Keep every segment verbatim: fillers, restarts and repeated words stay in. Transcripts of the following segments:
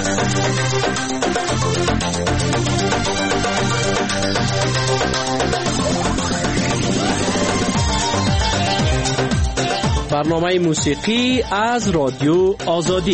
برنامه موسیقی از رادیو آزادی.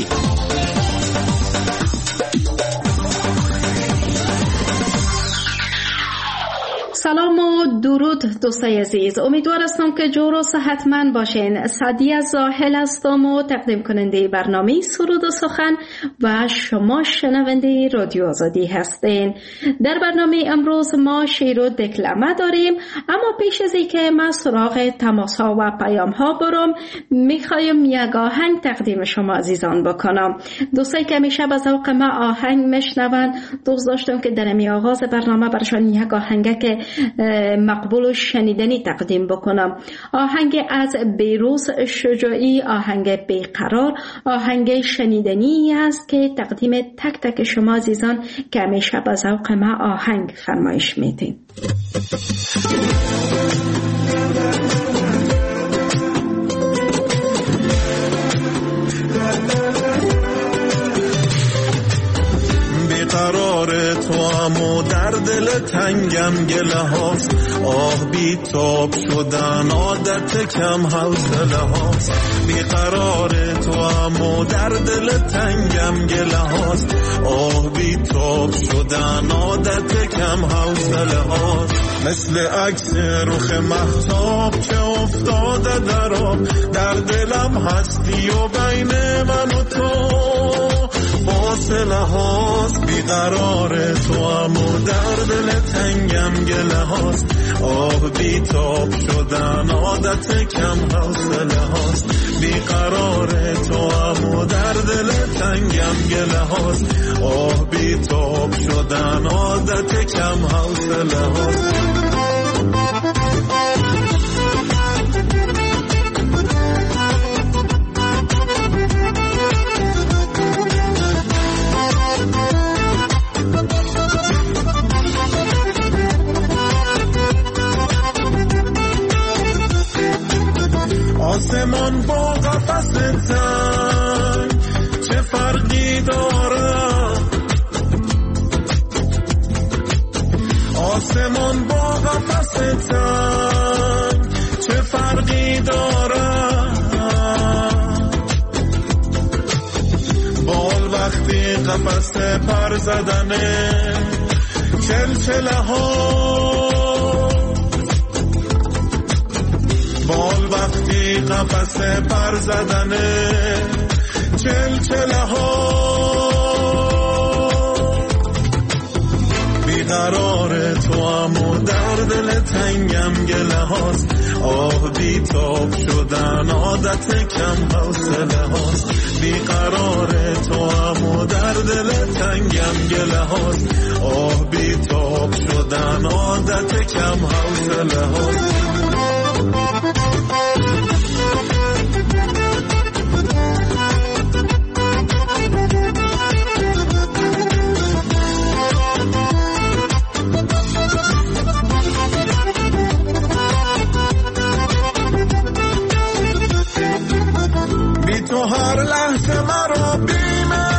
سلام و درود دوستای عزیز، امیدوار هستم که جور و صحتمند باشین. سعدیه زاهل هستم و تقدیم کننده برنامه سرود و سخن و شما شنونده رادیو آزادی هستین. در برنامه امروز ما شعر و دکلمه داریم، اما پیش از اینکه ما سراغ تماس ها و پیام ها برم، میخوایم یک آهنگ تقدیم شما عزیزان بکنم. دوستایی که همیشه به ذوق ما آهنگ میشنون، دوست داشتم که در این آغاز برنامه برشان یک آهنگ که مقبول و شنیدنی تقدیم بکنم. آهنگ از بیروز شجاعی، آهنگ بیقرار، آهنگ شنیدنی است که تقدیم تک تک شما عزیزان که همیشه به ذوق ما آهنگ فرمایش میدین. قرار تو امو در دل تنگم گله هاست، آه بی تاب شدن عادت کم حوصله هاست. بی قرار تو امو در دل تنگم گله هاست، آه بی تاب شدن عادت کم حوصله هاست. مثل عکس رخ مهتاب که افتاده در آب، در دلم هستی و بین من و تو فاصله هاست. بیقرار تو امو در دل تنگم گله هاست، آه بی تاب شدن عادت کم حوصله هاست. بیقرار تو امو در دل تنگم گله هاست، آه بی تاب شدن عادت کم حوصله هاست. آسمان با قفس تنگ چه فرقی داره، آسمان با قفس تنگ چه فرقی داره. بال وقتی قفس پر زدنه چلچله ها، بال وقتی قفس پر زدنه چلچله ها. بیقرار تو امو در دل تنگم گله هاست، آه بی تاب شدن عادت کم حوصله هاست. بیقرار تو امو در دل تنگم گله هاست، آه بی تاب شدن عادت کم حوصله هاست. تو هر لحظه مرا بیمه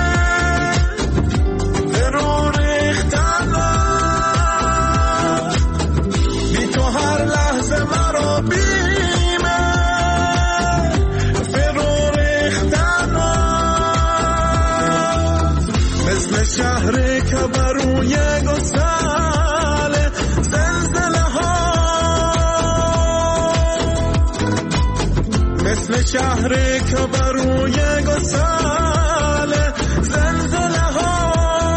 فرو ریختنه، بی تو هر لحظه مرا بیمه فرو ریختنه. مثل شهری که بروی گسل زلزله ها، مثل شهری که بروی گسل زلزله ها.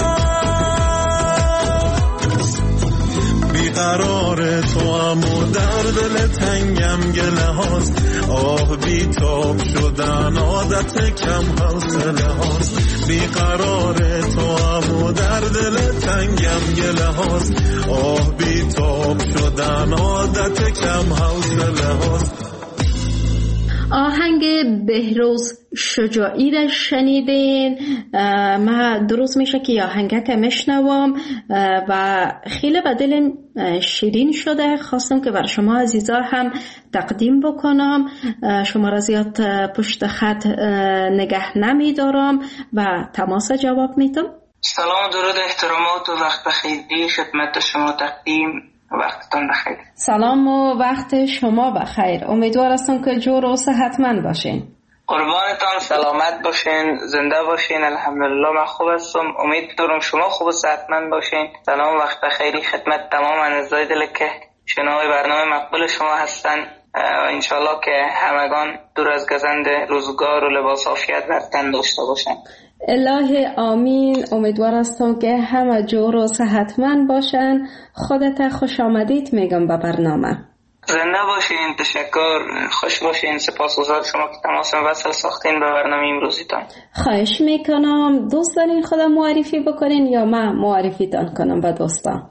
بیقرار تو امو در دل تنگم گله هاست، آه بی تاب شدن عادت کم حوصله هاست. بیقرار تو امو در دل تنگم گله هاست، آه بی تاب شدن عادت کم حوصله هاست. آهنگ بهروز شجاعی را شنیدین. من درست میشه که آهنگه که میشنوم و خیلی به دل شیرین شده. خواستم که بر شما عزیزا هم تقدیم بکنم. شما را زیاد پشت خط نگه نمیدارم و تماس جواب میدم. سلام و درود احترامات و وقت بخیری خدمت شما تقدیم. وقتتون بخیر. سلام و وقت شما بخیر. امیدوار هستم که جور و صحتمند باشین. قربانتان، سلامت باشین، زنده باشین. الحمدلله من خوب هستم. امید دارم شما خوب و صحتمند باشین. سلام و وقت بخیری خدمت تمام اعضای دل که شنوای برنامه مقبول شما هستن. انشالله که همگان دور از گزند روزگار و لباس عافیت بر تن داشته باشن. الهی آمین. امیدوار هستم که همه جور و صحتمند باشن. خودت خوش آمدید میگم به برنامه. زنده باشین. تشکر. خوش باشین. سپاسگزار شما که تماس وصل ساختین به برنامه امروزیتان. خواهش میکنم. دوست دارین خودم معرفی بکنین یا من معرفیتان کنم به دوستان؟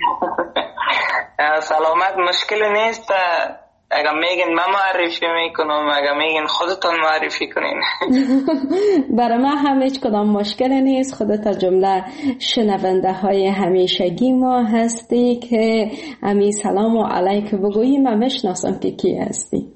سلامت، مشکل نیست. اگه میگین من معرفی میکنم، اگه میگین خودتون معرفی کنین. برای من هم هیچ کدام مشکل نیست. خودت جمله شنونده های همیشگی ما هستی که امی سلام و علیک بگویی. من میشناسم که کی هستی.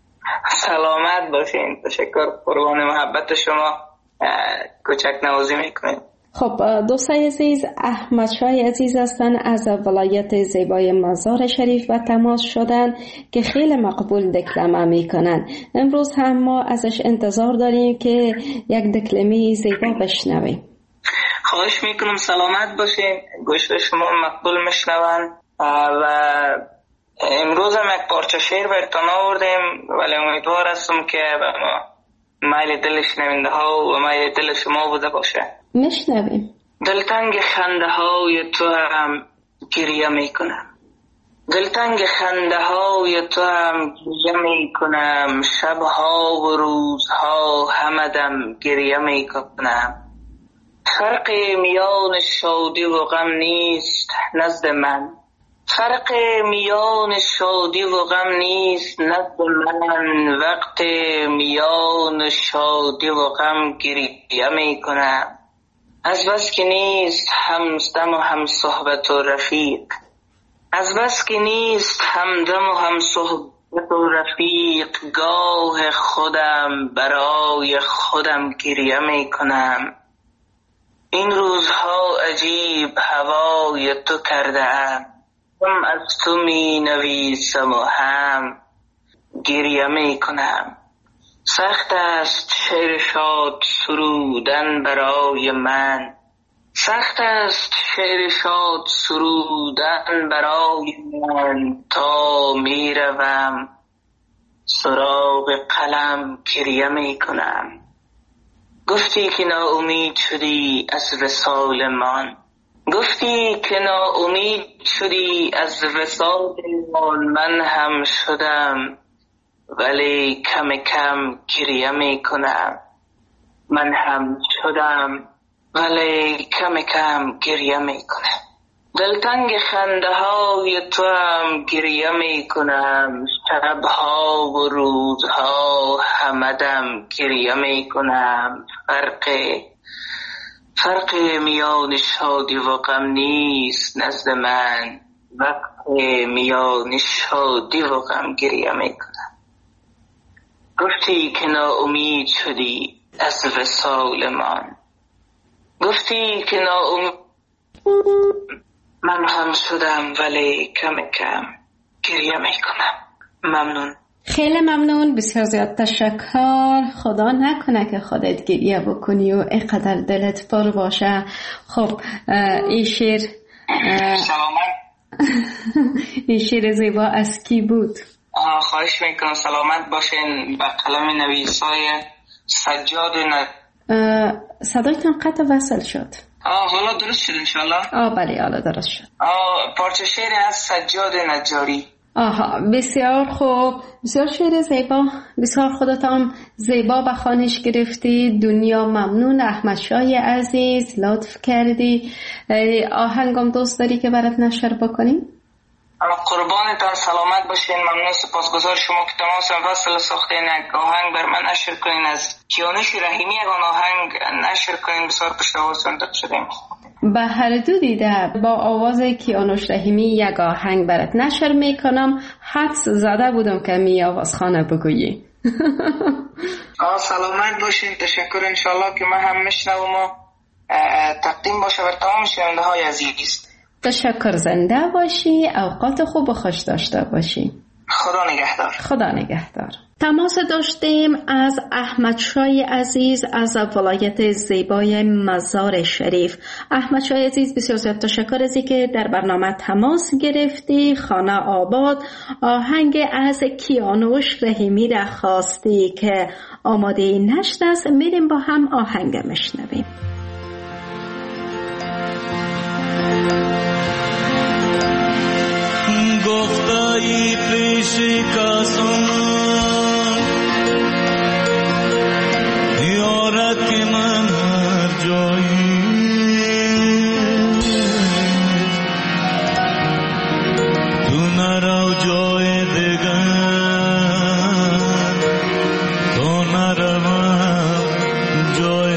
سلامت باشین. تشکر. قربان محبت شما. کوچک نوازی میکنین. خب دوستای عزیز، احمد شاه عزیز هستن از ولایت زیبای مزار شریف و تماس شدن که خیلی مقبول دکلمه میکنن. امروز هم ما ازش انتظار داریم که یک دکلمه زیبا بشنویم. خواهش میکنم. سلامت باشین. گوش شما مقبول میشنون و امروز هم یک پارچه شعر براتون آوردیم، ولی امیدوار هستم که مایل دل شنونده ها و مایل دل شما بوده باشه. میشنویم. دلتنگ خنده های تو هم گریه میکنم، دلتنگ خنده های تو هم گریه میکنم، شبها و روزها همدم گریه میکنم. فرق میان شادی و غم نیست نزد من، فرق میان شادی و غم نیست نزد من، وقت میان شادی و غم گریه میکنم. از بس که نیست همدم و هم صحبت و رفیق، از بس که نیست همدم و هم صحبت و رفیق، گاه خودم برای خودم گریه میکنم. این روزها عجیب هوای تو کردم، هم از تو می نویسم و هم گریه می کنم. سخت است شعر شاد سرودن برای من، سخت است شعر شاد سرودن برای من، تا می روم سراغ قلم گریه می کنم. گفتی که ناامید شدی از وصال من، گفتی که ناامید شدی از وصال من، من هم شدم ولی کم کم گریه می کنم. من هم شدم ولی کم کم گریه می کنم. دلتنگ خنده های تو هم گریه می کنم، شبها و روزها همدم گریه می کنم. فرق فرق میان شادی و غم نیست نزد من، وقت میان شادی و غم گریه می کنم. گفتی که ناامید شدی از وصال من، گفتی که ناامید من هم شدم ولی کم کم گریه می کنم. ممنون. خیلی ممنون. بسیار زیاد تشکر. خدا نکنه که خودت گریه بکنی و اینقدر دلت پر باشه. خب این شعر سلامت. این شعر زیبا از کی بود؟ خواهش میکنم. سلامت باشین. به قلم نویسای سجاد ن... صدایتان قطع وصل شد. آه حالا درست شد انشالله. آه بله حالا درست شد. آه پارچه شعر از سجاد نجاری. آها بسیار خوب. بسیار شعر زیبا. بسیار خودتان زیبا به خوانش گرفتی. دنیا ممنون. احمد شاه عزیز لطف کردی. آهنگم دوست داری که برات نشر بکنیم؟ قربانتان، سلامت باشین. ممنون، سپاسگزار شما که تمام فصل ساختین یک آهنگ بر من نشر کنین. از کیانوش رحیمی یک آهنگ نشر کنین، بسیار خوشحال شدیم. به هر دو دیده با آواز کیانوش رحیمی یک آهنگ برات نشر میکنم. حدس زده بودم که می آواز خانه بگویی. آه سلامت باشین، تشکر. انشالله که من هم میشنوم و تقدیم باشه بر تمام شنونده های عزیز. تشکر، زنده باشی، اوقات خوب و خوش داشته باشی. خدا نگهدار. خدا نگهدار. تماس داشتیم از احمد شای عزیز از ولایت زیبای مزار شریف. احمد شای عزیز، بسیار زیاد تشکر از اینکه در برنامه تماس گرفتی. خانه آباد آهنگ از کیانوش رحیمی را خواستی که آماده نشت است. میریم با هم آهنگ مشنویم. گفتایی پیش کسان یارد که من هر جایی تو نرو جای دیگر تو نروم جای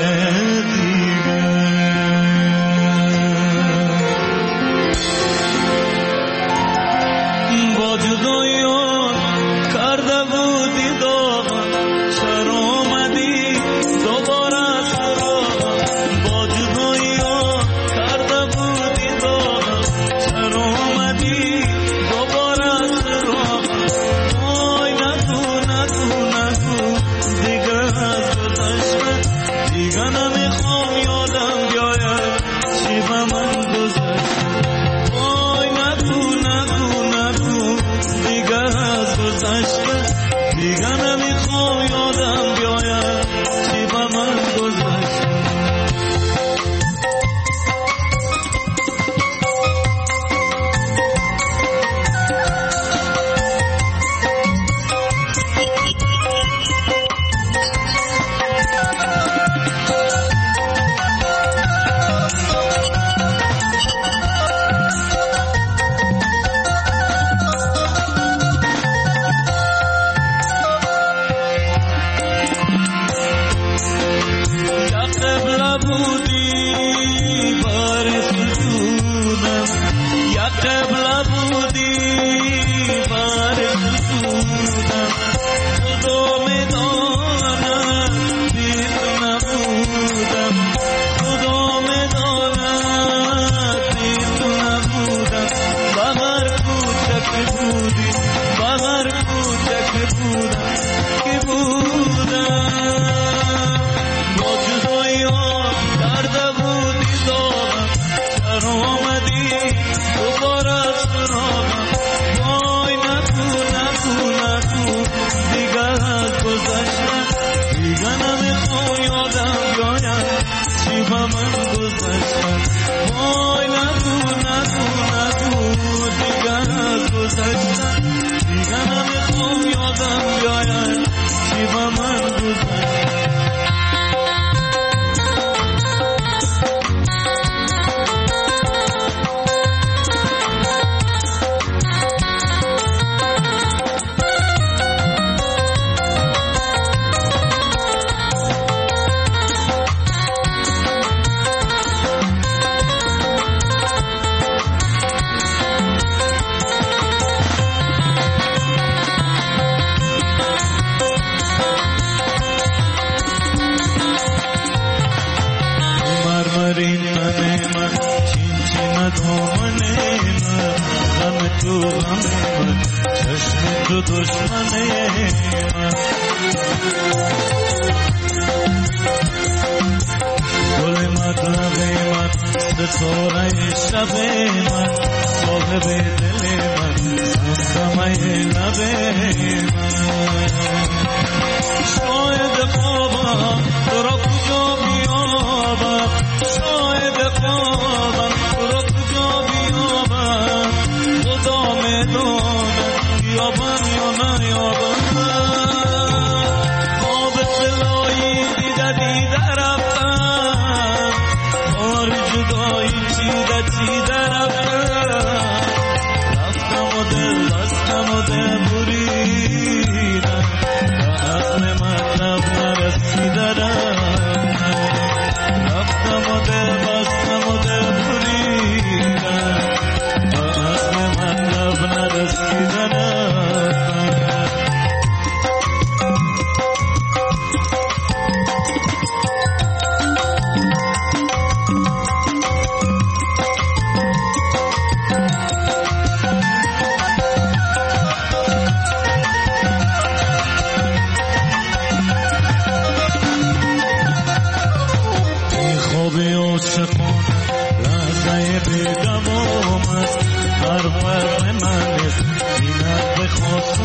خواب عاشقان لحظه بی‌دوام است هر فرق من است اینت بخواست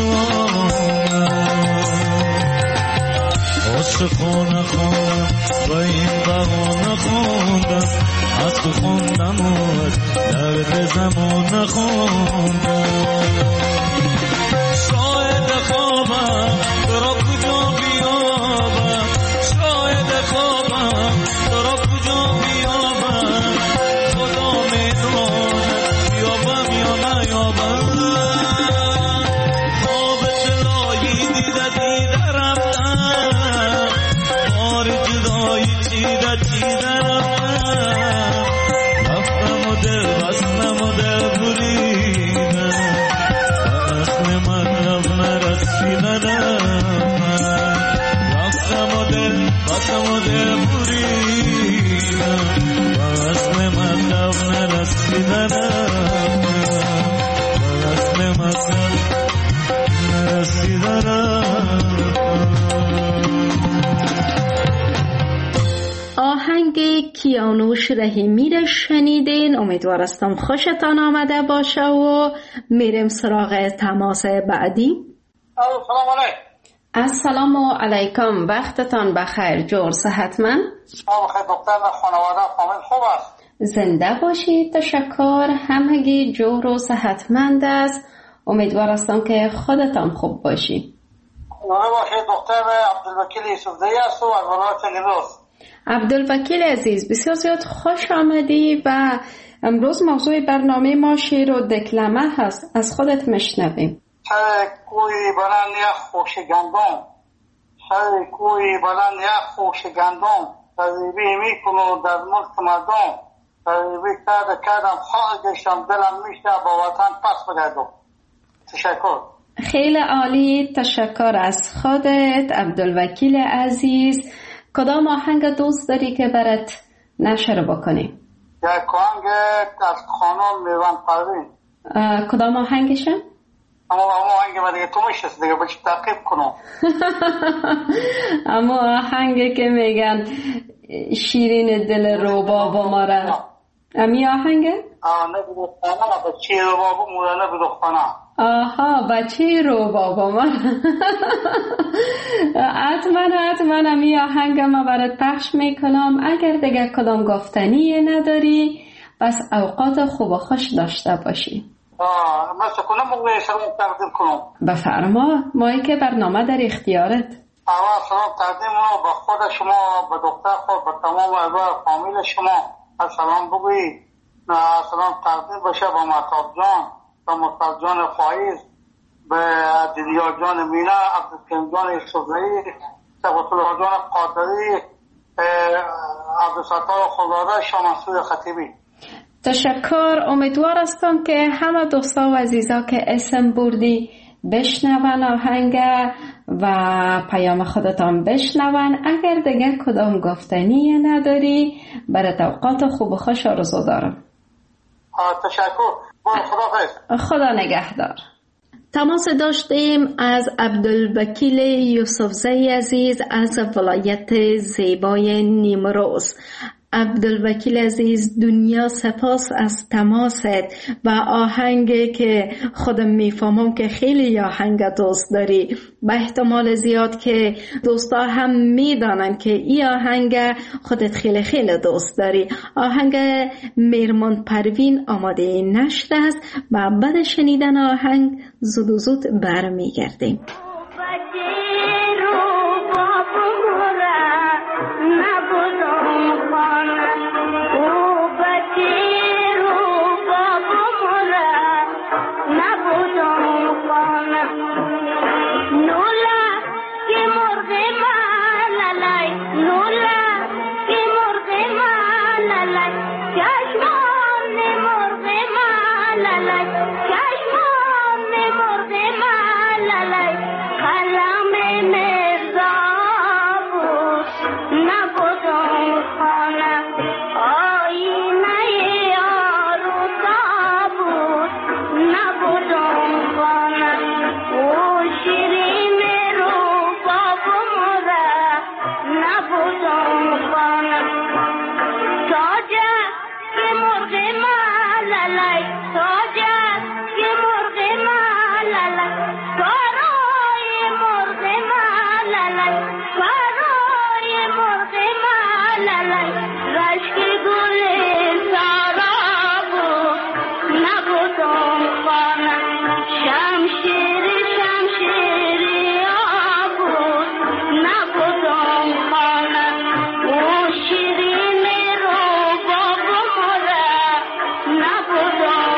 عاشقانه خواندم و این بهانه خواندم از تو خواندم و از درد زمان خواندم شاید خوابم تو را کجا بیابم شاید خوابم تو را کجا بیابم خدا میداند بیابم یا نیابم خواب چلایی دیده دیده رفتم بار جدایی چیده چیده رفتم رفتم و دل بستم و دل بریدم اصل مطلب نرسیدم رفتم و دل بستم و دل بریدم اصل مطلب نرسیدم اصل مطلب نرسیدم. آهنگ کیانوش رحیمی را شنیدین. امیدوار هستم خوشتان آمده باشه و میریم سراغ تماس بعدی. سلام علیکم. السلام علیکم، وقتتان بخیر. جور صحتمند؟ بخیر دکتر و خانواده فامیل خوب است؟ زنده باشید. تشکر. همگی جور و صحتمند است. امیدوار هستم که خودتان خوب باشید. نوره باشید. دکتر عبدالوکیل یوسفزئی است و از ولایت نیمروز. عبدالوکیل عزیز، بسیار زیاد خوش آمدی و امروز موضوع برنامه ما شعر و دکلمه هست. از خودت مشنویم. سر کوی بلند یک خوش گندم سر کوی بلند یک خوش گندم تذیبی میکنو در ملک مردم تذیبی کرده کردم خواهد گشتم دلم میشه با وطن پس بگردم. تشکر. خیلی عالی. تشکر از خودت عبدالوکیل عزیز. کدام آهنگ دوست داری که برات نشر بکنیم؟ یک آهنگ از خانم میوان پروین. کدام آهنگشه؟ اما آهنگ ما دیگه تو میشست دیگه بچه تعقیب کنم. اما آهنگ که میگن شیرین دل روباب ما را، امی آهنگه؟ آه نه بدخانه بچه روباب مورانه بدخانه. آها بچه روباب ما حتما حتما امی آهنگ ما برات پخش میکنم. اگر دیگه کدام گفتنی نداری بس اوقات خوب و خوش داشته باشی. آه مثل کنم مگه سلام تقدیم کنم. بفرما، مایی که برنامه در اختیارت. اول سلام تقدیم کنم به خود شما، به دکتر خود، به تمام اعضای فامیل شما. سلام بگویی. سلام تقدیم بشه به مهتاب جان، به مصطفی جان فایز، به دیدیا جان مینا، عبدالکریم جان یوسفزئی، صفت الله جان قادری، عبدالستار خداده، شاه منصور خطیبی. تشکر. امیدوار هستم که همه دوستا و عزیزا که اسم بردی بشنون آهنگ و پیام خودتان بشنون. اگر دیگه کدام گفتنی نداری برای اوقات خوب و خوش آرزو دارم. تشکر. خدا خدا نگهدار. تماس داشتیم از عبدالوکیل یوسفزئی عزیز از ولایت زیبای نیمروز. عبدالوکیل عزیز، دنیا سپاس از تماست و آهنگی که خودم میفهمم که خیلی آهنگ دوست داری. به احتمال زیاد که دوستا هم میدانن که این آهنگ خودت خیلی خیلی دوست داری. آهنگ میرمان پروین آماده نشر است و بعد شنیدن آهنگ زود و زود برمیگردیم. Like نبودم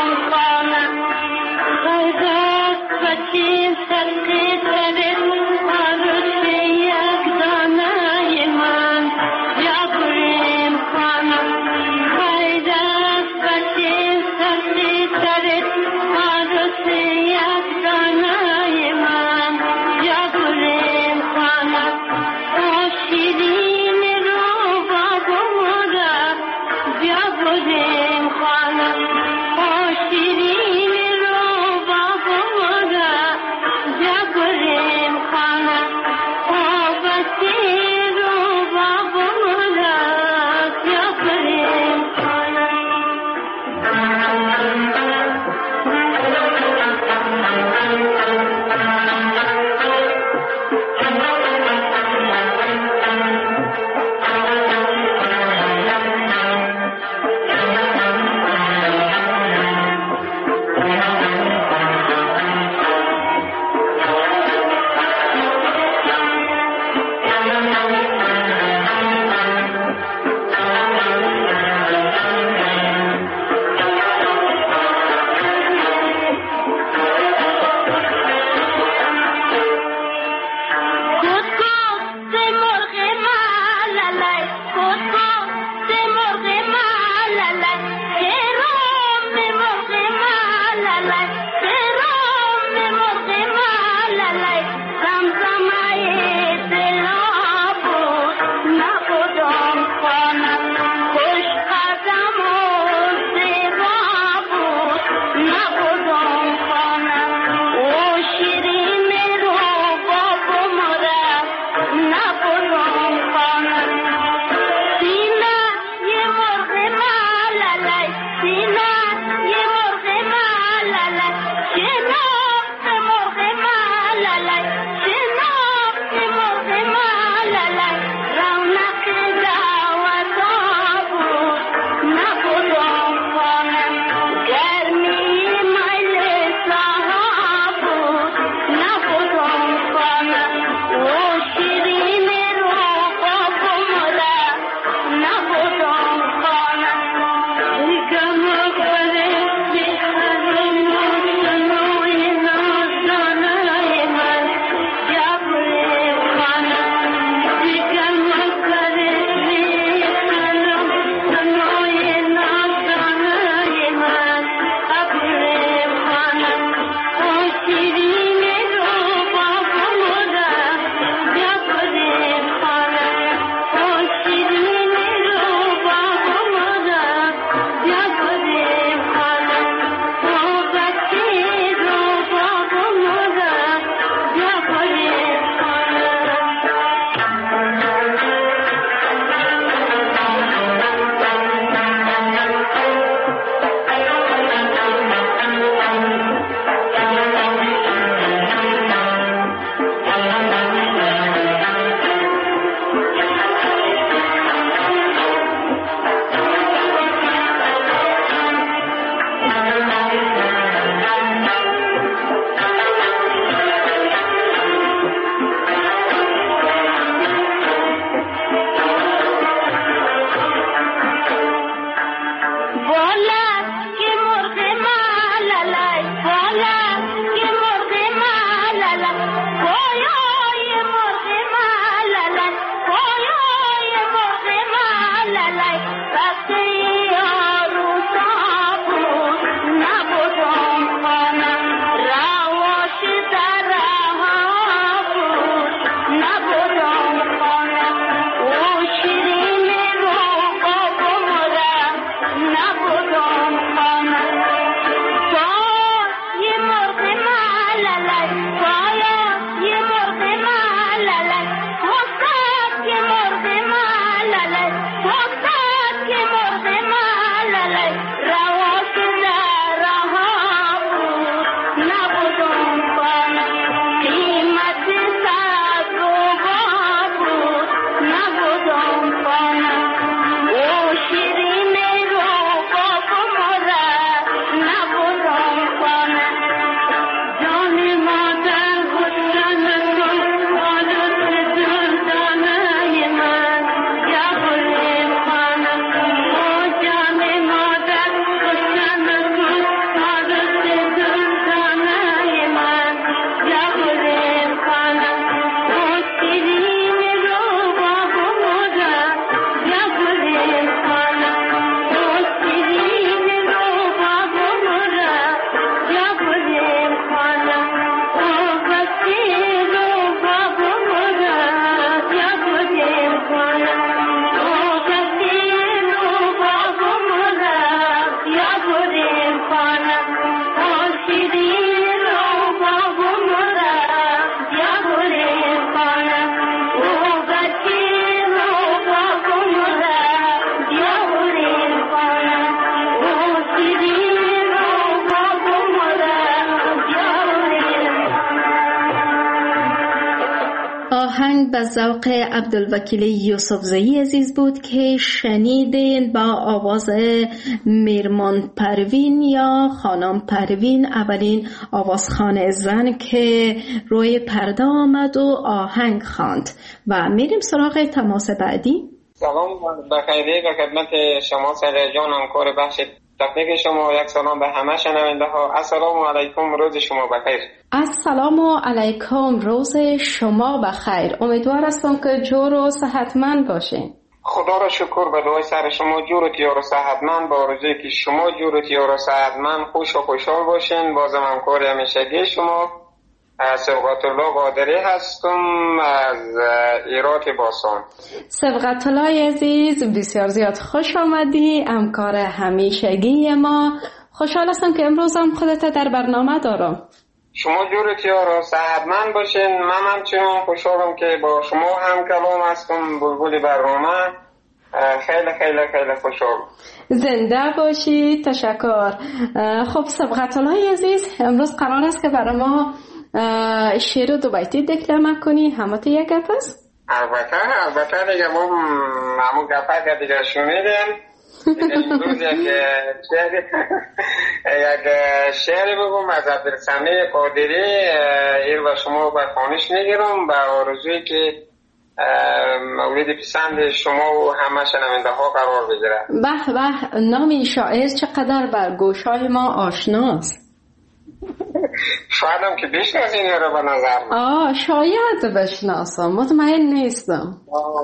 آهنگ به ذوق عبدالوکیل یوسفزئی عزیز بود که شنیدین با آواز میرمان پروین یا خانم پروین، اولین آوازخوان زن که روی پرده آمد و آهنگ خواند. و میریم سراغ تماس بعدی. سلام بخیری و خدمت شما سر جان همکار بخش تکنیک شما، یک سلام به همه شنونده ها. السلام علیکم، روز شما بخیر. السلام علیکم، روز شما بخیر. امیدوار هستم که جور و صحتمند باشین. خدا را شکر به دعای سر شما جور و تیار و صحتمند، با آرزویی که شما جور و تیار و صحتمند خوش و خوشحال باشین. بازم همکار همیشگی شما سبقت الله قادری هستم از ایرات باسان. سبقت الله عزیز، بسیار زیاد خوش آمدی، همکار همیشگی ما. خوشحال هستم که امروز هم خودت در برنامه دارم. شما جورتی ها رو صحتمند باشین. من همچنان خوشحالم که با شما هم کلام هستم، بلبل برنامه. خیلی خیلی خیلی خوشحال. زنده باشی، تشکر. خب سبقت الله عزیز، امروز قرار است که برای ما شعر و دو بیتی دکلمه کنی. همه تو یک گپ است؟ البته البته دیگه ما همون گپه که دیگه شنیدیم. دیگه امروز یک شعر یک شعر بگم از عبدالسمیع قادری. این و شما به خوانش میگیرم به آرزویی که مورد پسند شما و همه شنونده ها قرار بگیره. به به، نام شاعر چقدر بر گوشای ما آشناست. شاید هم که بشناسین رو به نظر من. آه شاید بشناسم، مطمئن نیستم.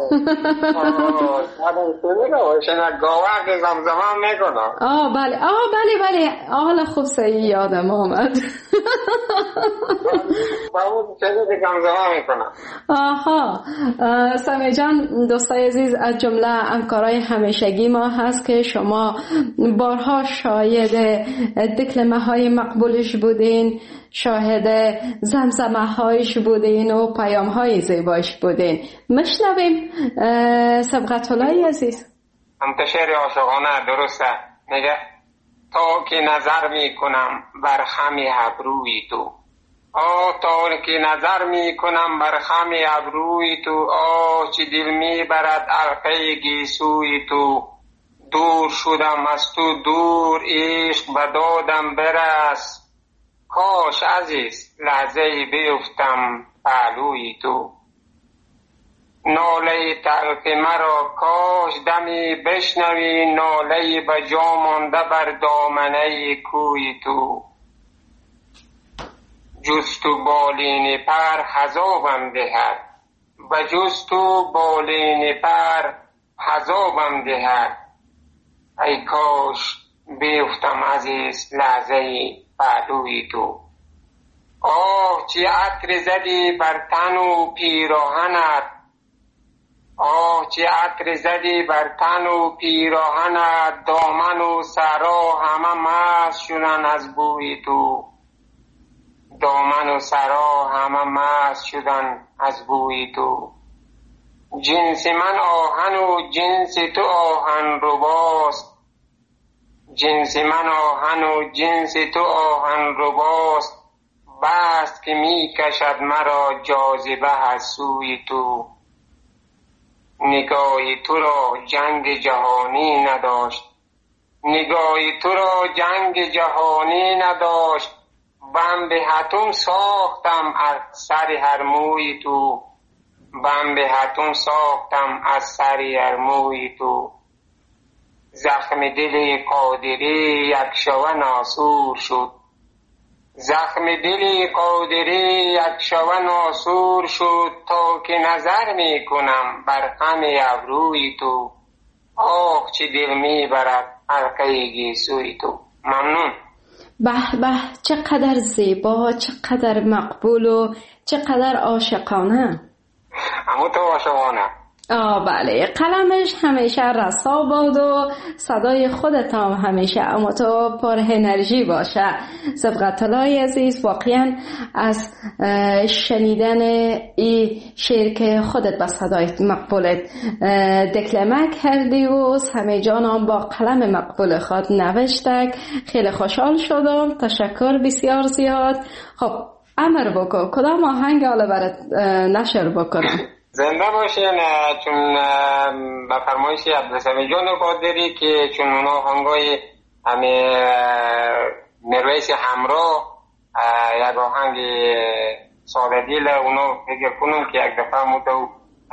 شاید گاوه زمزمه میکنم. آه بله، آه بله بله، حالا خوب صحیح یادم آمد. آها، سمیع جان، دوستای عزیز، از جمله همکارای همیشگی ما هست که شما بارها شاهد دکلمه های مقبولش بودین، شاهد زمزمه هایش بودین و پیام های زیبایش بودین. مشنویم سبقت الله عزیز. منتشر عاشقانه درسته. میگه تا که نظر میکنم بر خم ابروی تو، آه تا که نظر میکنم بر خم ابروی تو، آه چه دل میبرد عرقه گیسوی تو. دور شدم از تو دور، عشق به دادم برس، کاش عزیز لحظه بیفتم پهلوی تو. ناله تلخ مرا کاش دمی بشنوی، ناله به جا مانده بر دامنه کوی تو. جز تو بالین پر حذابم دهد، به جز تو بالین پر حذابم دهد، ای کاش بیفتم عزیز لحظه پهلوی تو. آه چه عطر زدی بر تن و پیراهنت، آه چه عطر زدی بر تن و پیراهنت، دامن و سرا همه مست شدن از بوی تو. دامن و سرا همه مست شدن از بوی تو. جنس من آهن و جنس تو آهن رباست، جنس من آهن و جنس تو آهن رباست، بست که می کشد مرا جاذبه از سوی تو. نگاهی تو را جنگ جهانی نداشت، نگاهی تو را جنگ جهانی نداشت، بم به حتم ساختم از سر هر موی تو. بم به حتم ساختم از سر هر موی تو. زخم دل قادری یک شوه ناسور شد، زخم دل قادری یک شوه ناسور شد، تا که نظر می کنم بر خم ابروی تو. آه چه دل می برد حلقه گیسوی تو. ممنون. به به، چقدر زیبا، چقدر مقبول و چقدر عاشقانه. اما تو عاشقانه. آه بله، قلمش همیشه رسا باد و صدای خودت هم همیشه اما تو پر انرژی باشه. سبقت الله عزیز، واقعا از شنیدن این شعر که خودت با صدای مقبولت دکلمه کردی و سمیع جان هم با قلم مقبول خود نوشته، خیلی خوشحال شدم. تشکر بسیار زیاد. خب امر بکن، کدام آهنگ حالا برات نشر بکنم؟ زنده باشین. چون به فرمایش عبدالسمیع جان قادری که چون اونا هنگای همه مرویس همراه یک آهنگ ساده دیل اونا فکر کنم که یک دفعه موتو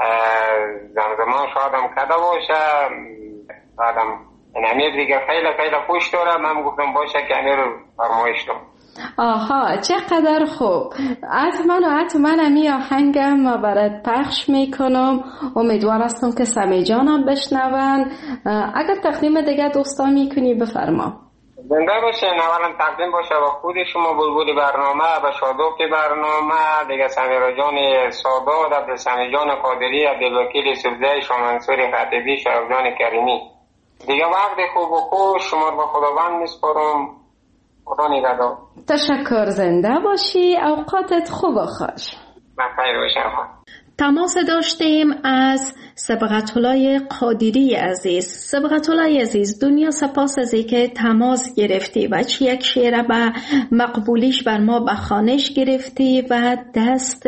زمزمان شادم کده باشه بعدم امیر دیگه خیلی خیلی خوش داره. من گفتم باشه که امیر رو فرمایش دارم. آها چقدر خوب. حتما و حتما امی آهنگم برات پخش میکنم. امیدوار هستم که سمیع جانم بشنون. اگر تقدیم دیگه دوستان میکنی بفرما. زنده باشین. اولا تقدیم باشه با خود شما بلبل برنامه و شادوک برنامه دیگه، سمیع جان سادات، عبدالسمیع جان قادری، عبدالوکیل سبزه، شامنصور خطیبی، شرف جان کریمی. دیگه وقت خوب و خوش شما رو به خداوند میسپارم. خدا نگهدار. تشکر. زنده باشی. اوقاتت خوب و خوش. بخیر باشم. تماس داشتیم از صبغت الله قادری عزیز. صبغت الله عزیز دنیا سپاس از اینکه تماس گرفتی و چی یک شعر به مقبولیش بر ما بخوانش گرفتی و دست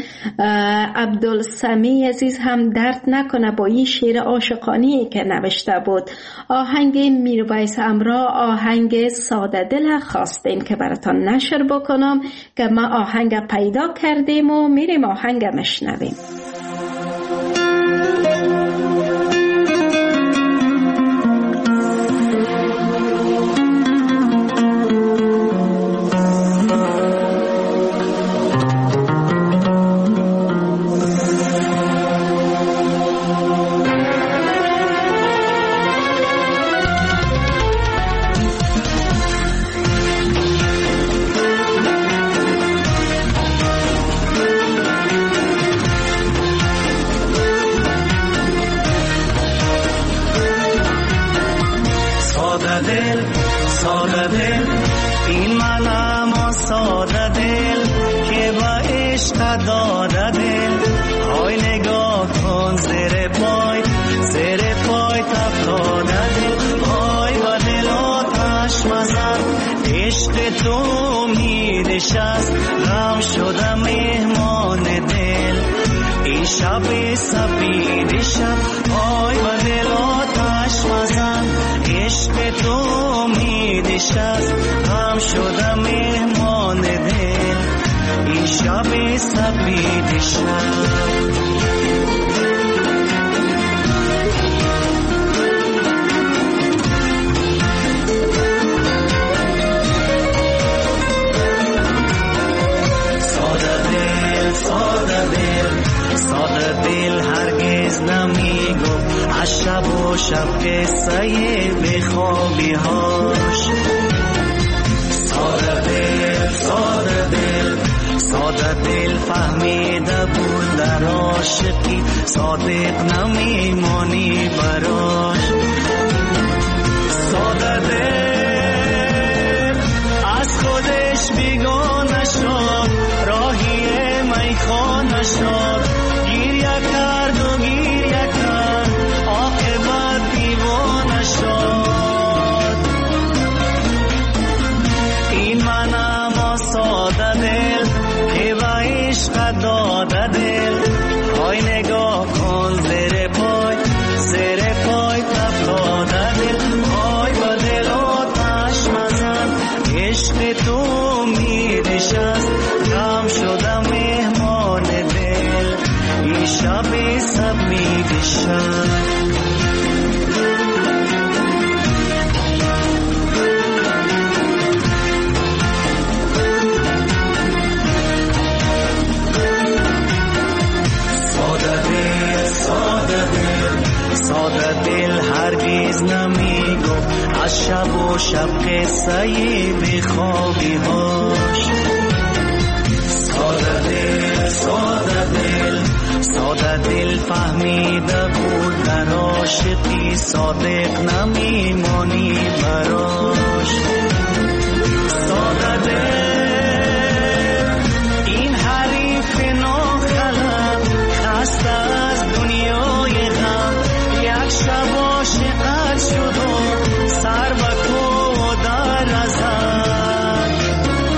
عبدالسمیع عزیز هم درد نکنه با این شعر عاشقانه‌ای که نوشته بود. آهنگ میرویس همراه، آهنگ ساده دل خواستین که براتان نشر بکنم که ما آهنگ پیدا کردیم و میریم آهنگ مشنویم.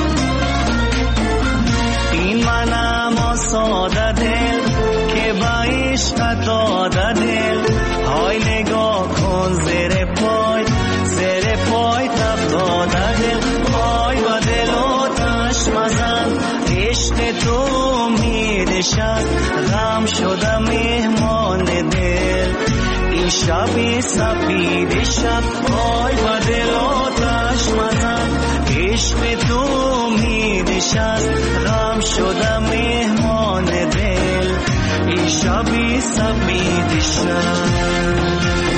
ساده دل که با داده دل، های نگاه کن زیر پای، زیر پای تب داده دل، های با دل آتش مزن، عشق تو امید شب، غم شده مهمان دل، این شبی سپید شب، های با دل آتش مزن، عشق تو امید شب، غم شده مهمان دل، این شبی سپید شب.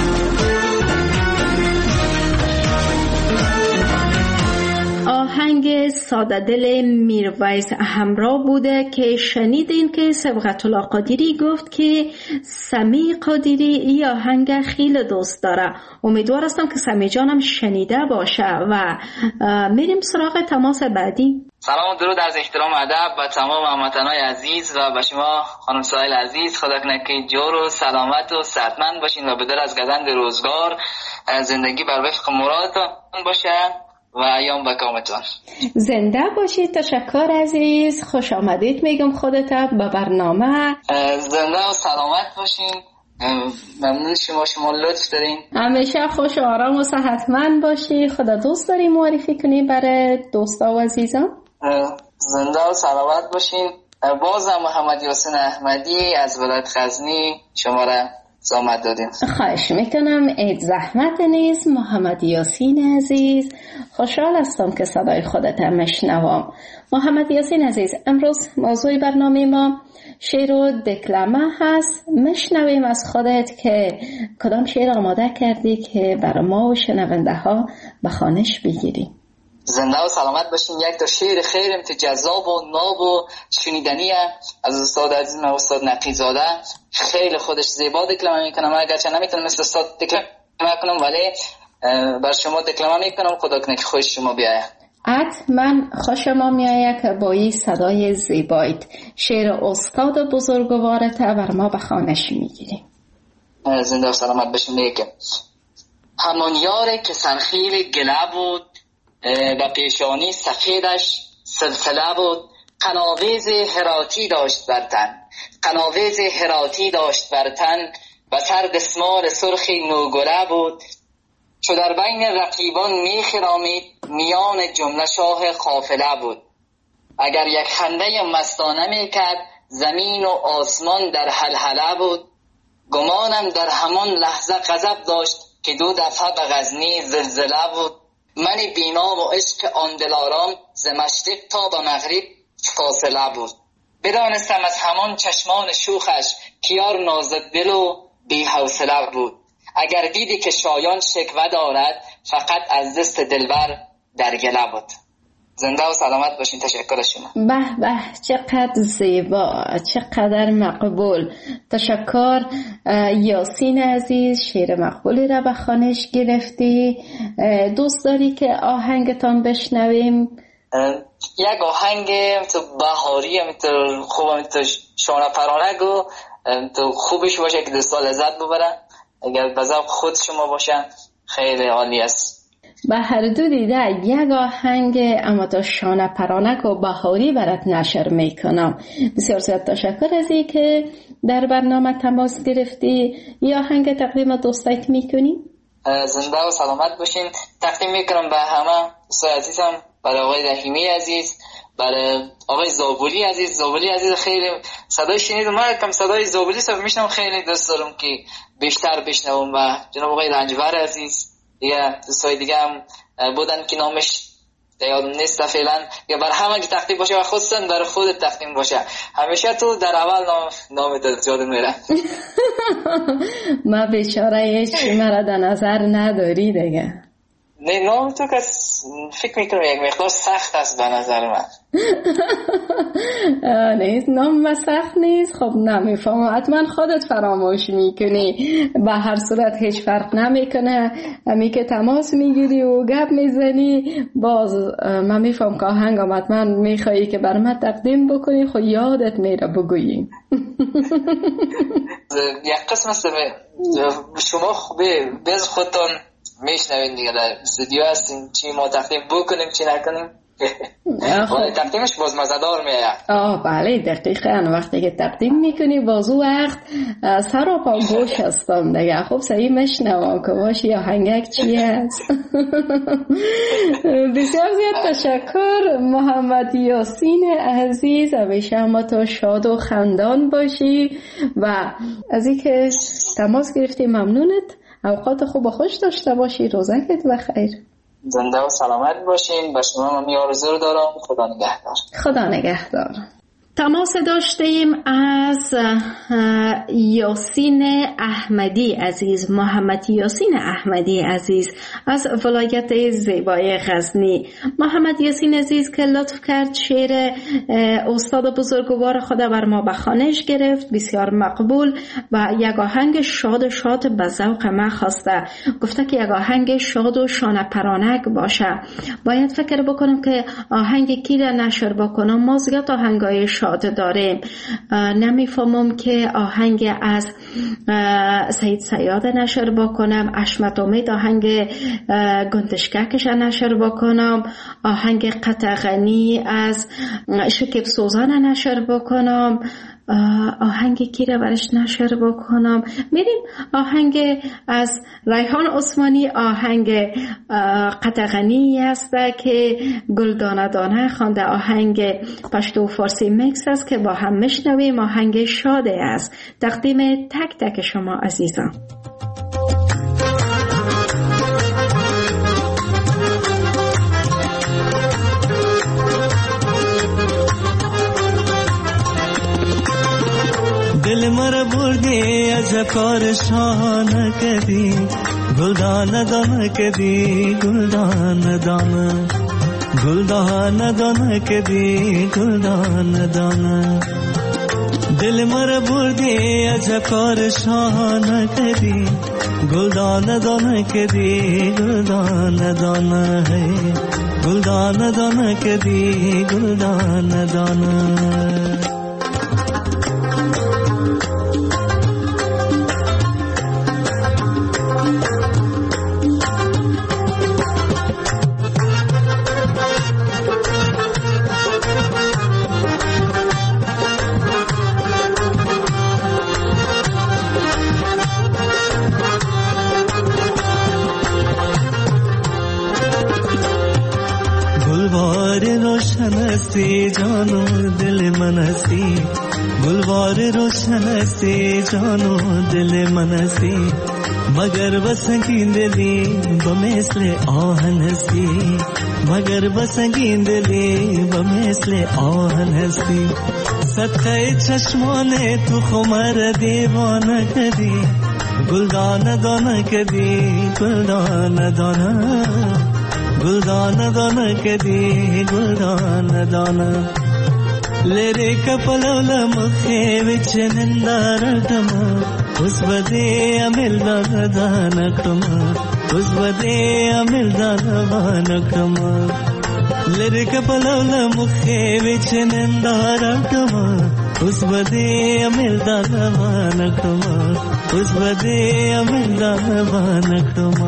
آهنگ ساده دل میرویس همراه بوده که شنیدین که صبغت الله قادری گفت که سمی قادری این آهنگ خیلی دوست داره. امیدوار هستم که سمی جانم شنیده باشه و میریم سراغ تماس بعدی. سلام و درود از احترام و ادب به تمام هموطنان عزیز و به شما خانم سایل عزیز. خدا کنه که جور و سلامت و صحتمند باشین و به در از گزند روزگار زندگی بر وفق مرادتان باشه و ایام به کامتون. زنده باشید. تشکر عزیز، خوش آمدید میگم خودت به برنامه. زنده و سلامت باشین. ممنون شما، شما لطف دارین. همیشه خوش و آرام و صحتمند باشی. خدا دوست داری معرفی کنی برای دوستا و عزیزان. زنده و سلامت باشین. بازم محمد یاسین احمدی از ولایت غزنی شما را زحمت دادیم. خواهش میکنم. عید زحمت نیست. محمد یاسین عزیز، خوشحال هستم که صدای خودت هم مشنوم. محمد یاسین عزیز، امروز موضوع برنامه ما شعر و دکلمه هست. مشنویم از خودت که کدام شعر آماده کردی که برای ما و شنونده ها به خوانش بگیری. زنده و سلامت باشین. یک تا شعر خیرم تو جذاب و ناب و شنیدنی از استاد عزیزم استاد نقیزاده، خیلی خودش زیبا دکلمه میکنم. اگرچه نمیتونم مثل استاد دکلمه کنم ولی بر شما دکلمه میکنم. خدا کنه که خوش شما بیایه. حتما خوش ما میایه که با این صدای زیبایت شعر استاد بزرگوارت بر ما به خوانش میگیری. زنده و سلامت باشین. میگم همان یاره که سرخیل گله بود و پیشانی سفیدش سلسله بود، قناویز هراتی داشت بر تن، قناویز هراتی داشت بر تن و سر دسمال سرخی نوگره بود، چو در بین رقیبان میخرامید میان جمله شاه قافله بود. اگر یک خنده مستانه میکرد زمین و آسمان در هلهله بود، گمانم در همان لحظه غضب داشت که دو دفعه به غزنی زلزله بود. من بینا و عشق آن دلارام ز مشرق تا به مغرب فاصله بود. بدانستم از همان چشمان شوخش کیار نازک دل و بی حوصله بود. اگر دیدی که شایان شکوه دارد فقط از دست دلبر در گله بود. زنده و سلامت باشین. تشکر شما. به به، چقدر زیبا، چقدر مقبول. تشکر یاسین عزیز، شعر مقبولی را به خوانش گرفتی. دوست داری که آهنگتان بشنویم؟ یک آهنگ تو بهاری هم تو خوبم تو شانه پرانه گو تو خوبش باشه که دوستا لذت ببرن. اگر بذاب خود شما باشن خیلی عالی است. به هر دو دیده یک آهنگ اما تا شانه پرانک و بهاری برات نشر میکنم. بسیار زیاد تشکر از این که در برنامه تماس گرفتی. یا آهنگ تقدیم دوستایت میکنی؟ زنده و سلامت باشین. تقدیم میکنم به همه دوستای عزیزم، برای آقای رحیمی عزیز، برای آقای زابولی عزیز. زابولی عزیز خیلی صدای شنیدم، من کم صدای زابولی سر میشنم، خیلی دوست دارم که بیشتر بشنوم. و جناب آقای رنجبر عزیز، دیگه دوستای دیگه هم بودن که نامش یادم نیست فعلا، یا بر همه که تقدیم باشه و خودستن برای خودت تقدیم باشه. همیشه تو در اول نام نام داد یادم میره. ما بیچاره هیچ مرا در نظر نداری دیگه. نه نام تو که فکر میکنم یک مقدار سخت است به نظر من. نیست نام سخت نیست. خب نمیفهم، حتما خودت فراموش میکنی. به هر صورت هیچ فرق نمیکنه، همی که تماس میگیری و گپ میزنی باز من میفهم که آهنگم حتما میخوایی که بر من تقدیم بکنی، خب یادت میره بگویی. یک قسم است شما خوبه bez خودتان میشنوین دیگه، در استودیو هستیم چی ما تقدیم بکنیم چی نکنیم. ولی تقدیمش باز مزدار میاد. آه بله دقیقاً وقتی که تقدیم میکنی باز او وقت سراپا گوش هستم دیگه. خب صحیح مشنوم که باشی آهنگک چی هست. بسیار زیاد تشکر محمد یاسین عزیز، همیشه همه تو شاد و خندان باشی و از این که تماس گرفتی ممنونت. اوقات خوب و خوش داشته باشی. روزکت بخیر. زنده و سلامت باشین. با شما من آرزو رو دارم. خدا نگهدار. خدا نگهدار. تماس داشتیم از یاسین احمدی عزیز، محمد یاسین احمدی عزیز از ولایت زیبای غزنی. محمد یاسین عزیز که لطف کرد شعر استاد بزرگوار خدا بر ما به خوانش گرفت، بسیار مقبول و یک آهنگ شاد شاد به ذوق ما خواسته. گفته که یک آهنگ شاد و شانه پرانک باشه. باید فکر بکنم که آهنگ کی را نشر بکنم. ما زیاد آهنگای شاد داریم. نمیفهمم که آهنگ از سید سیاد نشر بکنم، اشمت امید آهنگ گندشککش نشر بکنم، آهنگ قطغنی از شکیب سوزان نشر بکنم، آهنگ کی را برش نشر بکنم. میریم آهنگ از ریحان عثمانی، آهنگ قطغنی است که گلدانه دانه خوانده، آهنگ پشتو و فارسی میکس است که با هم میشنویم. آهنگ شاده است. تقدیم تک تک شما عزیزان. دل مر بردی از کار شان کدی، گلدان دان کدی گلدان دان، گلدان دان کدی گلدان دان. دل مر بردی از کار شان کدی، گلدان دان کدی گلدان دان ہے، گلدان دان کدی گلدان دان. हस्ती जानो दिल मनसी, गुलवार रोशन हस्ती जानो दिल मनसी, मगर बसंगी दिली बमेसले आहन हस्ती, मगर बसंगी दिली बमेसले आहन हस्ती. सत्य चश्माने तू खुमर दीवान कदी, गुलदान दाना कदी गुलदान दाना, गुलदान दाना कदी गुलदान दाना. लेरे कपलल मुखे विच निंदारटम, उस बदे अमिल दानकम, उस बदे अमिल दानकम. लेरे कपलल मुखे विच निंदारटम, उस बदे अमिल दानकम, उस बदे अमिल दानकम.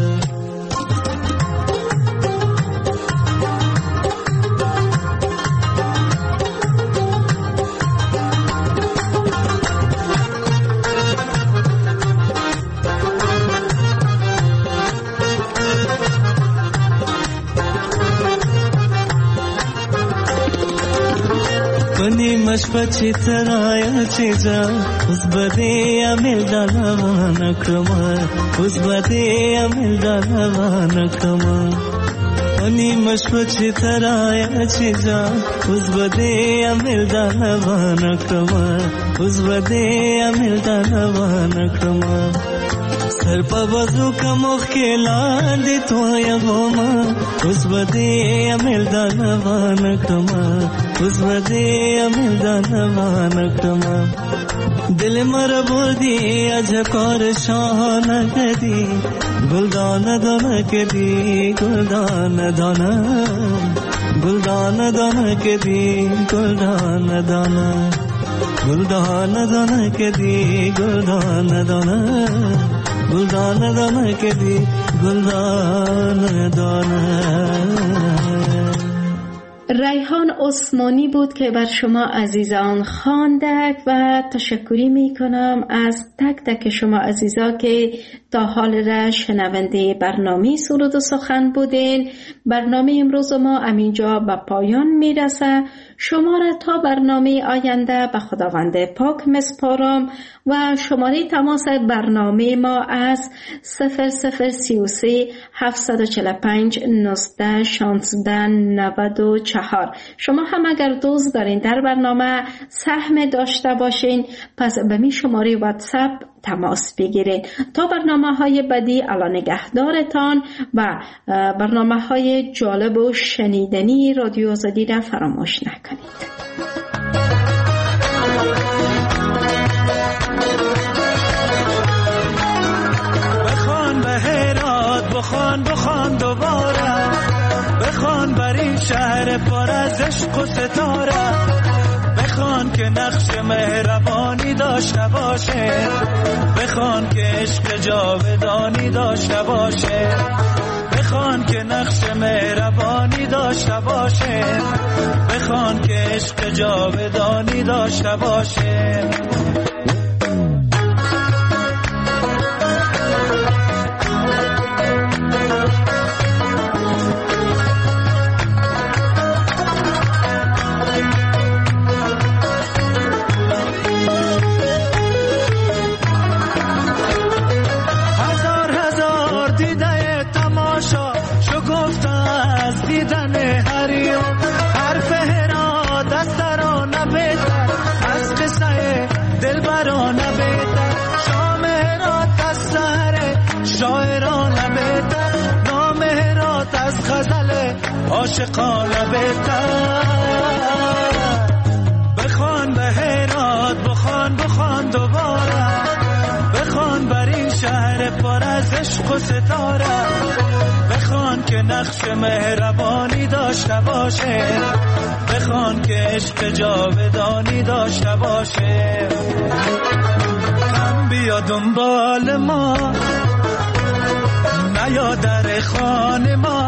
मशपची तराया चीजा, उस बदे अमिल दानवान कमा, उस बदे अमिल दानवान कमा. अनि मशपची तराया चीजा, उस बदे अमिल दानवान कमा, उस बदे अमिल दानवान कमा. सर पर वजू का मुख्किला दे तो या गोमा, उस बदे अमिल दानवान कमा, उस बदे अमिल दानवान कमा. दिल मर बोदी अजकर शान कदी, गुलदान दान कदी गुलदान दाना, गुलदान दान कदी गुलदान दाना, गुलदान दान कदी गुलदान दाना, गुलदान दान कदी गुलदान दाना. ریحان عثمانی بود که بر شما عزیزان خواندک و تشکری می کنم از تک تک شما عزیزا که تا حال را شنونده برنامه سرود و سخن بودین. برنامه امروز ما همینجا به پایان می رسه. شما را تا برنامه آینده به خداوند پاک مسپارم و شماره تماس برنامه ما از صفر صفر سی و سه هفتصد و چهل و پنج نوزده شانزده نود و چهار. شما هم اگر دوست دارین در برنامه سهم داشته باشین پس به می شماره واتساپ تماس بگیرین. تا برنامه های بعدی الله نگهدارتان و برنامه های جالب و شنیدنی رادیو آزادی را فراموش نکنید. بخوان به هرات، بخوان بخوان دوباره، بخوان بر این شهر پر از عشق و ستاره، بخوان که نقش مهربانی داشته باشه، بخوان که عشق جاودانی داشته باشه، بخوان که نقش مهربانی داشته باشه، بخوان که عشق جاودانی داشته باشه. عاشقانه بهتر بخوان به هرات، بخوان بخوان دوباره، بخوان بر این شهر پر از عشق و ستاره، بخوان که نقش مهربانی داشته باشه، بخوان که عشق جاودانی داشته باشه. هم بیا دنبال ما، نیا در خانه ما،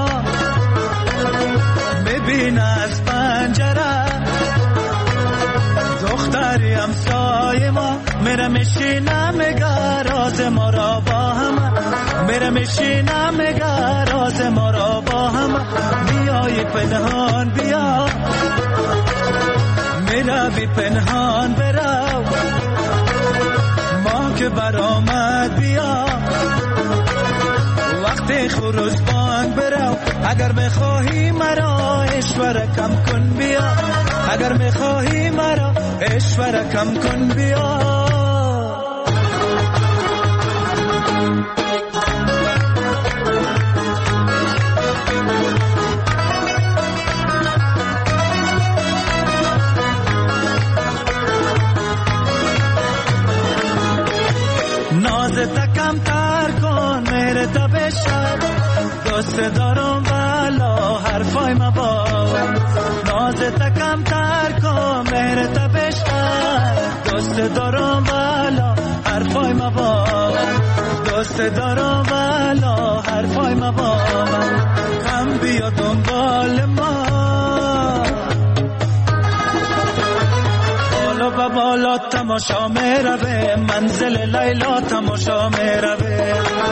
ببین از پنجره دختری همسایه ما، میره میشینه میگه راز ما را با هم، میره میشینه میگه راز ما را با هم، بیای پنهان بیا، میره بی پنهان برو، ما که برآمد بیا، وقتی خروج بانگ برو، اگر بخواهی مرا اشوره کم کن بیا، اگر بخواهی مرا اشوره کم کن بیا. نازت کم تر کن میره تا بشر، دوست دارم والا حرفای ما با، نازت کم تر کن میره تا بشر، دوست دارم والا حرفای ما با، دوست دارم والا حرفای ما با، هم بیا دنبال ما، بالا و بالا تماشا میروه، منزل لیلا تماشا میروه،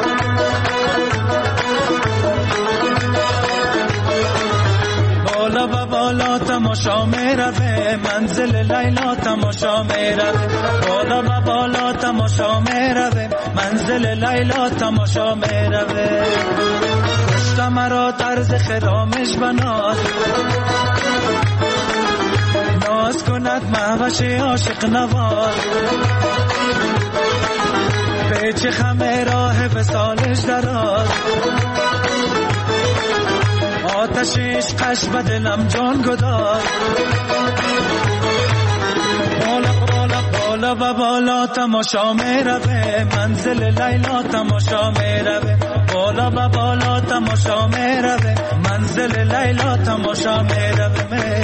بالا و بالا تماشا میروه، منزل لیلا تماشا میروه، بالا و بالا تماشا میروه، منزل لیلا تماشا میروه. پشت مرا طرز خرامش بناز، ناز کند مهوش عاشق نواز، پیچ خمه راه وصالش دراز، آتش عشقش به دلم جان گداز، بالا بالا بالا و بالا تماشا میروه، منزل لیلا تماشا میروه، بالا و بالا تماشا میروه، منزل لیلا تماشا میروه.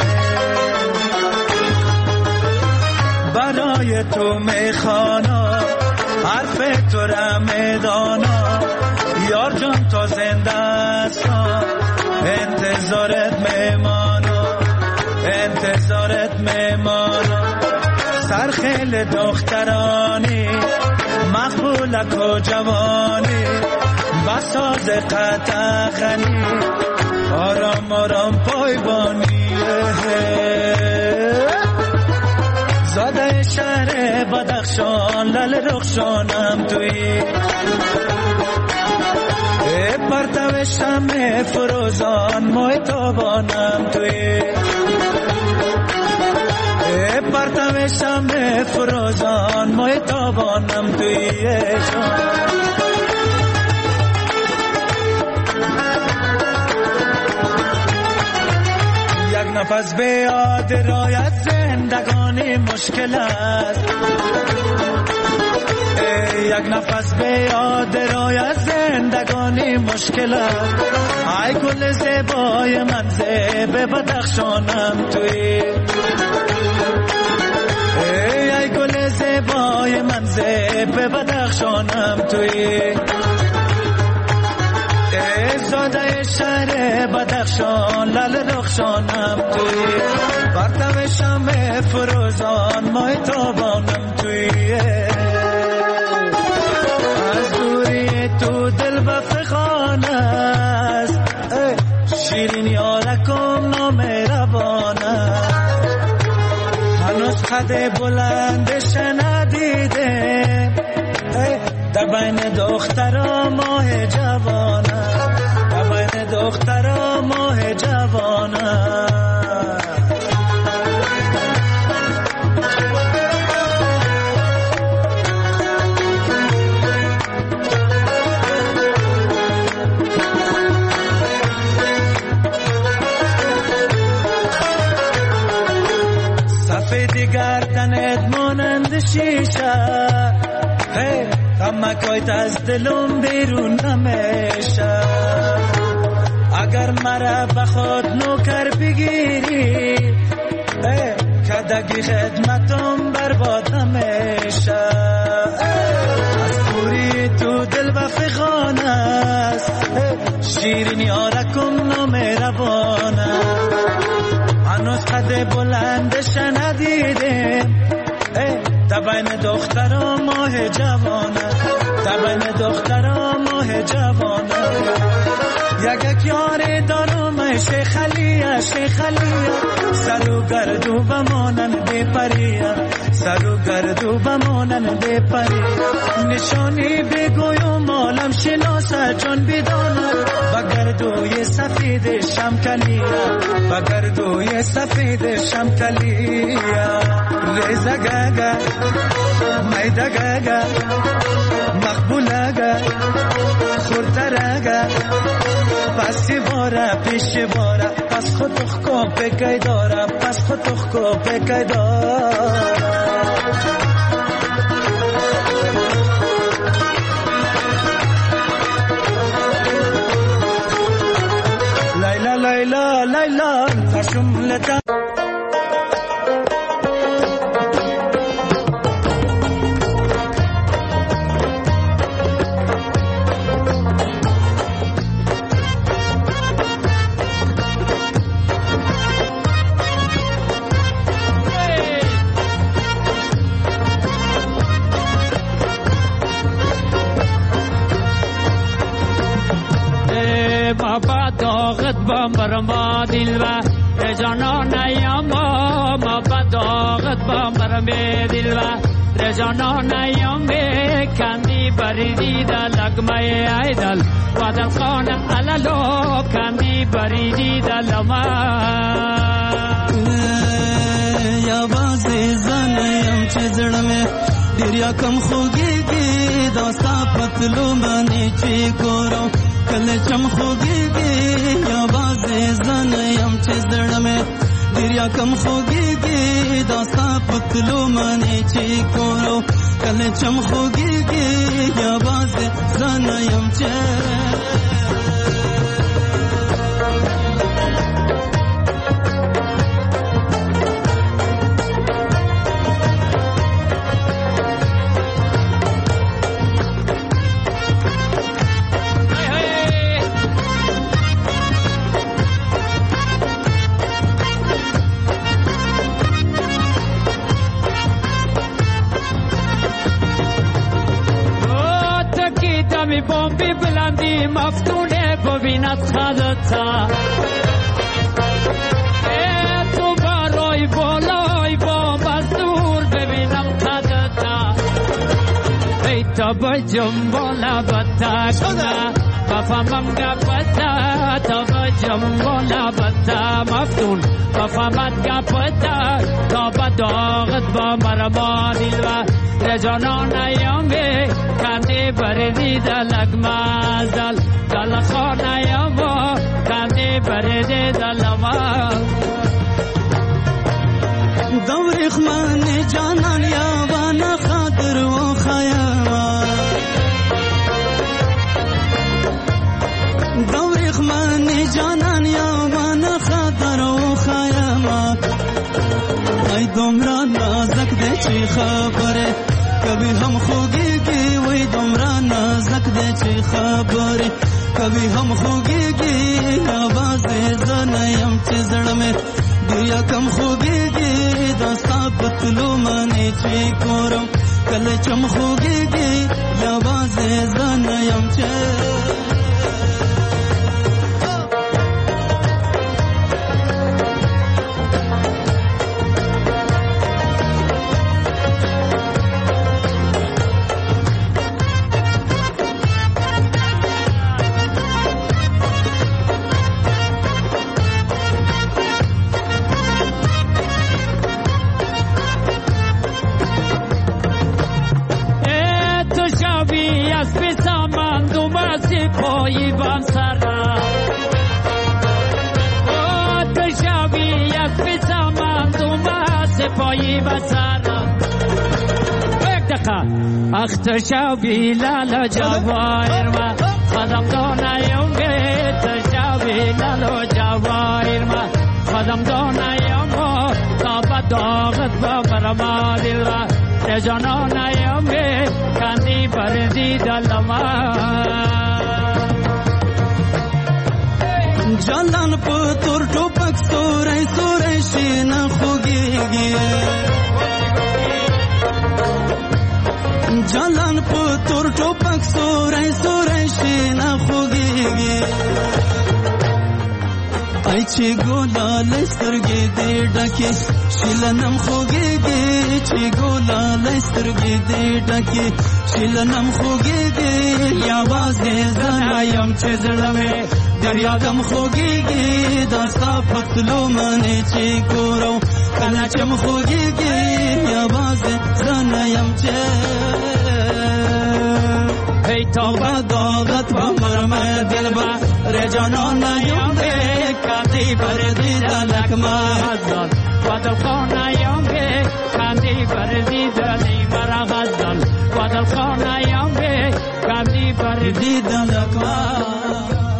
برای تو میخوانا حرف تو را میدانا، یار جان تا زنده است انتظارت میمانا، کودک و جوانی بساز قطع خنی آرام آرام پایبانی زاده شهر بدخشان لل رخشانم توی پرتو شمع فروزان مای تابانم توی پرتو شمع فروزان مای تابانم توی یک نفس به یاد رایت زندگانی مشکل است یک نفس به یاد رایت زندگانی مشکل است ای گل زیبای من زیب بدخشانم توی ای گل زیبای من زیب بدخشانم توی زاده شهر بدخشان لل رخشانم توی پرتو شمع فروزان مای تابانم توی از دوری تو دل بفخان است شیرین یارکم نامهربان است هنوز قد بلند شنیده در بین دخترا ماه جوانه در بین دخترا ماه جوانه سفید گردنت مانند شیشه تمکایت از دلم بیرون نمیشه اگر مرا بخواد نوکر بگیری کدگی خدمتم برباد نمیشه از دوری تو دل بفخان است شیرین یارکم نامهربانه هنوز قد بلندش ندیدم تبین دخترا ماه جوانه تبین دخترا ماه جوانه یک یک یاری دارم شیخ علیه شیخ علیه سرو گردو بمانن بی پریه سرو گردو بمانن بی پریه نشانی بگویم عالم شناسه چون بدانه بگردوی سفید شمکلیه بگردوی سفید شمکلیه ریزه گگه میده گگه مقبوله گه خورده گه پسی باره پیش باره پس خود اخکو بگی داره پس خود اخکو بگی داره لیلا لیلا لیلا تشم لتا مرما دل و رجانان یاما ما بداغت با مرم دل و رجانان یام کندی بریدی در لگمه ایدل و در خانه علالو کندی بریدی در لما یا بازی زنیم چه زڑمه دریا کم خوگی گی داستا پتلو منی چی گورو کل چم خوگی گی یا بازی زنیم چه زڑمه دریا کم خوگی گی داستا پتلو منی چی گورو کل چم خوگی گی یا بازی زنیم چه چشمی مفتونه ببیند خدتا تو برای بالای با مزدور ببینم خدتا ای تا با جنبال بتا کنه بفهمم گپتا تا با جنبال بتا مفتون بفهمت گپتا تا با داغت با مرما دیلوا رجانان ایامی کندی بردی دلک مازدل دل خان ایاما کندی بردی دل مازدل دور خمان جانان یابان خاطر و خیاما دور خمان جانان یابان خاطر و خیاما ای دمرا نازک دے چی خبره کبھی ہم خوگی گی وی دمرا نازک دے چی خبره کبھی ہم خوگی گی آواز زنیم چی زڑ میں دیا کم خوگی گی دستا پتلو مانی چی کورم کل چم خوگی گی آواز زنیم چی پایی بام سرا او تشابی از بسامان دوما سپایی بسرا یک دقیقه اخ تشابی لالا جوایر ما خدم دانایونگه تشابی لالا جوایر ما خدم دانایونگه تا با داغت با برما دل را رجانانایونگه کندی بردی دلما جلان پتور ټوپک سورې سورې شین خوږيږي جلان پتور ټوپک سورې سورې شین خوږيږي ای چې ګولال سترګې دې ډکه شلنم خوږيږي چې ګولال سترګې دې ډکه شلنم خوږيږي یاواز زنایم چې زړمه دریا دم خوږيږي داستا پتلو منی چې ګورو کله چې م خوږيږي یاواز زنایم چې هی توبه داغت و مرمه دلبا رجانان یم به کاتی بردی دلک مازدان وادل خانه یم به کاتی بردی دلی مرا غزدان وادل خانه یم به کاتی بردی دلک مازدان